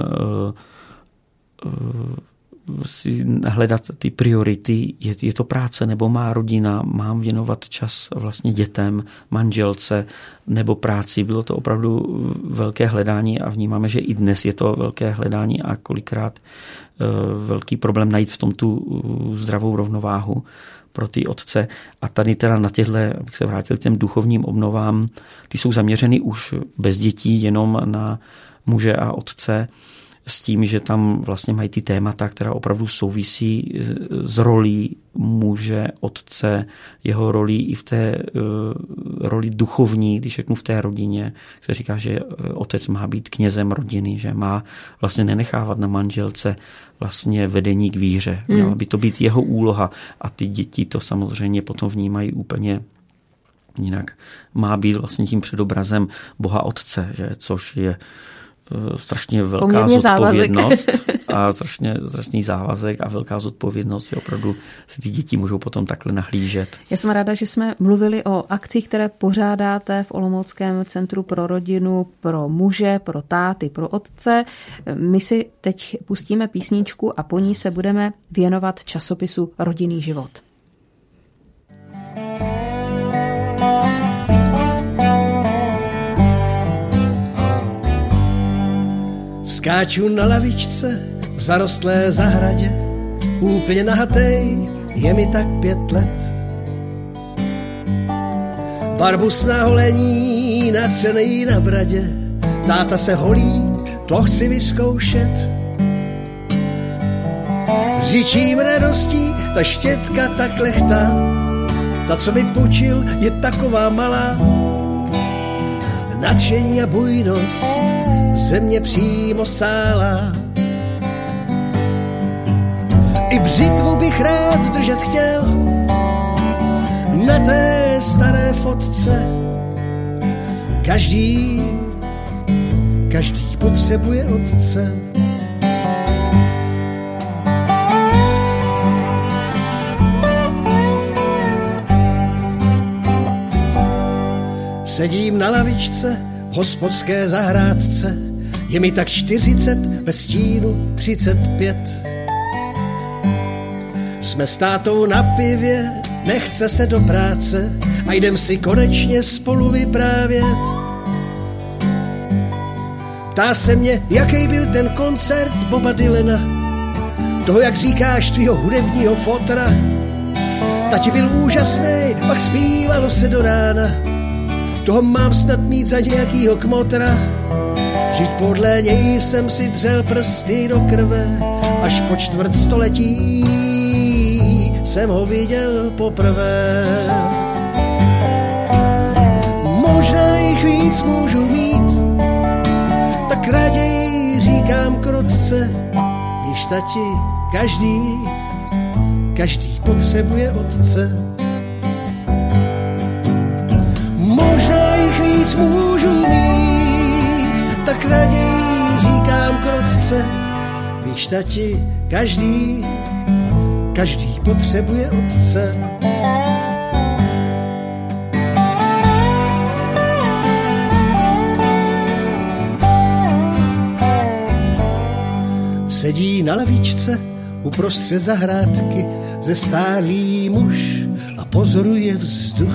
si hledat ty priority, je to práce nebo má rodina, mám věnovat čas vlastně dětem, manželce nebo práci. Bylo to opravdu velké hledání a vnímáme, že i dnes je to velké hledání a kolikrát velký problém najít v tom tu zdravou rovnováhu pro ty otce. A tady teda na těchto, abych se vrátil k těm duchovním obnovám, ty jsou zaměřeny už bez dětí jenom na muže a otce, s tím, že tam vlastně mají ty témata, která opravdu souvisí s rolí muže, otce, jeho rolí i v té roli duchovní, když řeknu v té rodině, se říká, že otec má být knězem rodiny, že má vlastně nenechávat na manželce vlastně vedení k víře. Měla by to být jeho úloha a ty děti to samozřejmě potom vnímají úplně jinak. Má být vlastně tím předobrazem Boha Otce, že, což je strašně velká zodpovědnost a strašný závazek a velká zodpovědnost, že opravdu se ty děti můžou potom takhle nahlížet. Já jsem ráda, že jsme mluvili o akcích, které pořádáte v Olomouckém centru pro rodinu, pro muže, pro táty, pro otce. My si teď pustíme písničku a po ní se budeme věnovat časopisu Rodinný život. Skáču na lavičce v zarostlé zahradě, úplně nahatej, je mi tak 5 let. Barbus na holení, natřenej na bradě, táta se holí, to chci vyzkoušet. Řičím radostí, ta štětka tak lechtá, ta, co mi půjčil, je taková malá. Nadšení a bujnost země přímo sála. I břitvu bych rád držet chtěl na té staré fotce. Každý potřebuje otce. Sedím na lavičce v hospodské zahrádce, je mi tak 40, ve stínu 35. Jsme s tátou na pivě nechce se do práce a jdem si konečně spolu vyprávět. Ptá se mě, jaký byl ten koncert Boba Dylana, toho, jak říkáš, tvýho hudebního fotra. Tati byl úžasnej, pak zpívalo se do rána, toho mám snad mít za nějakýho kmotra. Žít podle něj jsem si dřel prsty do krve, až po čtvrtstoletí jsem ho viděl poprvé. Možná jich víc můžu mít, tak raději říkám krotce. Víš, tati, každý potřebuje otce. Možná jich víc můžu mít, tak raději říkám krotce. Víš, tati, každý potřebuje otce. Sedí na lavičce uprostřed zahrádky zestálý muž a pozoruje vzduch.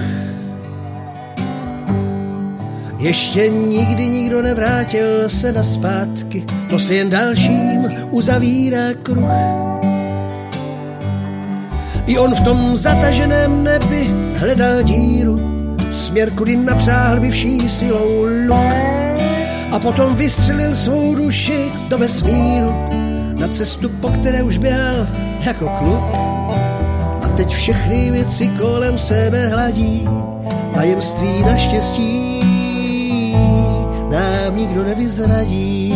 Ještě nikdy nikdo nevrátil se nazpátky, to si jen dalším uzavírá kruh. I on v tom zataženém nebi hledal díru, směr, kudy napřáhl by vší silou luk. A potom vystřelil svou duši do vesmíru, na cestu, po které už běhal jako kluk. A teď všechny věci kolem sebe hladí, tajemství naštěstí nám nikdo nevyzradí.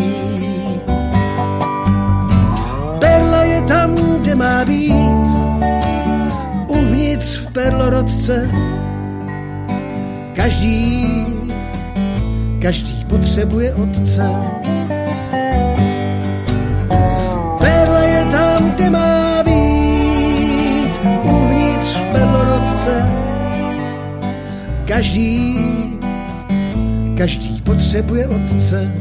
Perla je tam, kde má být, uvnitř v perlorodce. Každý potřebuje otce. Perla je tam, kde má být, uvnitř v perlorodce. Každý potřebuje otce.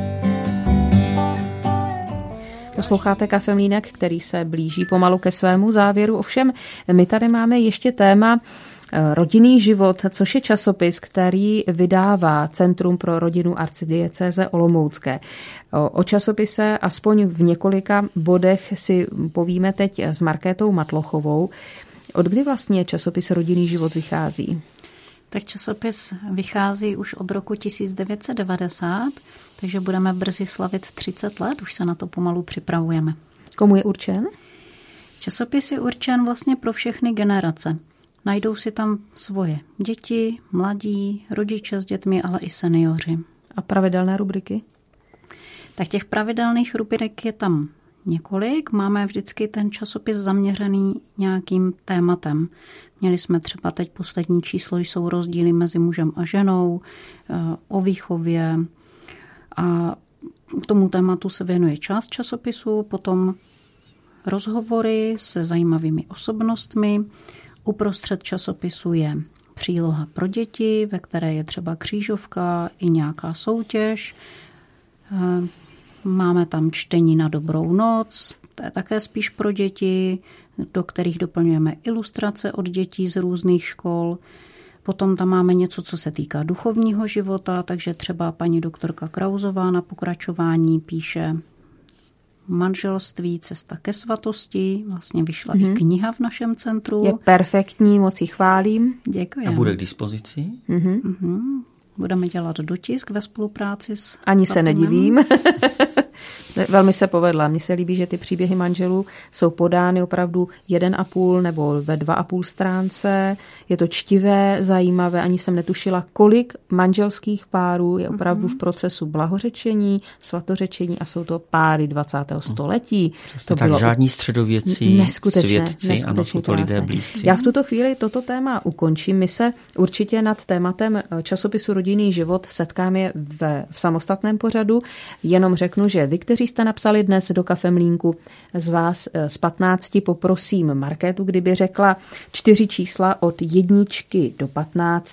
Posloucháte Kafemlínek, který se blíží pomalu ke svému závěru. Ovšem, my tady máme ještě téma Rodinný život, což je časopis, který vydává Centrum pro rodinu arcidiecéze olomoucké. O časopise aspoň v několika bodech si povíme teď s Markétou Matlochovou. Od kdy vlastně časopis Rodinný život vychází? Tak časopis vychází už od roku 1990, takže budeme brzy slavit 30 let, už se na to pomalu připravujeme. Komu je určen? Časopis je určen vlastně pro všechny generace. Najdou si tam svoje děti, mladí, rodiče s dětmi, ale i seniori. A pravidelné rubriky? Tak těch pravidelných rubrik je tam několik. Máme vždycky ten časopis zaměřený nějakým tématem. Měli jsme třeba teď poslední číslo, jsou rozdíly mezi mužem a ženou, o výchově. A k tomu tématu se věnuje část časopisu, potom rozhovory se zajímavými osobnostmi. Uprostřed časopisu je příloha pro děti, ve které je třeba křížovka i nějaká soutěž. Máme tam čtení na dobrou noc, to je také spíš pro děti, do kterých doplňujeme ilustrace od dětí z různých škol. Potom tam máme něco, co se týká duchovního života, takže třeba paní doktorka Krauzová na pokračování píše Manželství, cesta ke svatosti. Vlastně vyšla i kniha v našem centru. Je perfektní, moc ji chválím. Děkuji. A bude k dispozici? Budeme dělat dotisk ve spolupráci s Ani se nedivím. Velmi se povedla. Mně se líbí, že ty příběhy manželů jsou podány opravdu 1,5 nebo ve 2,5 stránce. Je to čtivé, zajímavé. Ani jsem netušila, kolik manželských párů je opravdu v procesu blahořečení, svatořečení a jsou to páry 20. století. To tak bylo žádní středověcí, svědci, ano, jsou to lidé blízcí. Já v tuto chvíli toto téma ukončím. My se určitě nad tématem časopisu Rodinný život setkáme v samostatném pořadu. Jenom řeknu, že vy, kteří jste napsali dnes do Kafemlínku, z vás z 15 poprosím Markétu, kdyby řekla 4 čísla od 1 do 15.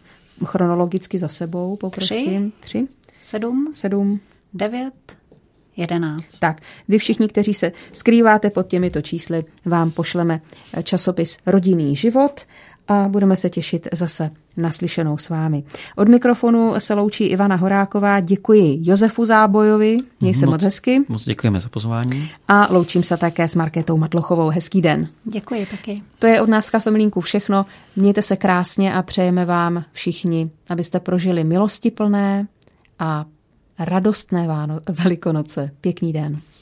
Chronologicky za sebou poprosím. 3, 7, 9, 11. Tak, vy všichni, kteří se skrýváte pod těmito čísly, vám pošleme časopis Rodinný život a budeme se těšit zase naslyšenou s vámi. Od mikrofonu se loučí Ivana Horáková, děkuji Josefu Zábojovi, měj se moc hezky. Moc děkujeme za pozvání. A loučím se také s Markétou Matlochovou. Hezký den. Děkuji taky. To je od nás Kafemlínku všechno. Mějte se krásně a přejeme vám všichni, abyste prožili milostiplné a radostné Velikonoce. Pěkný den.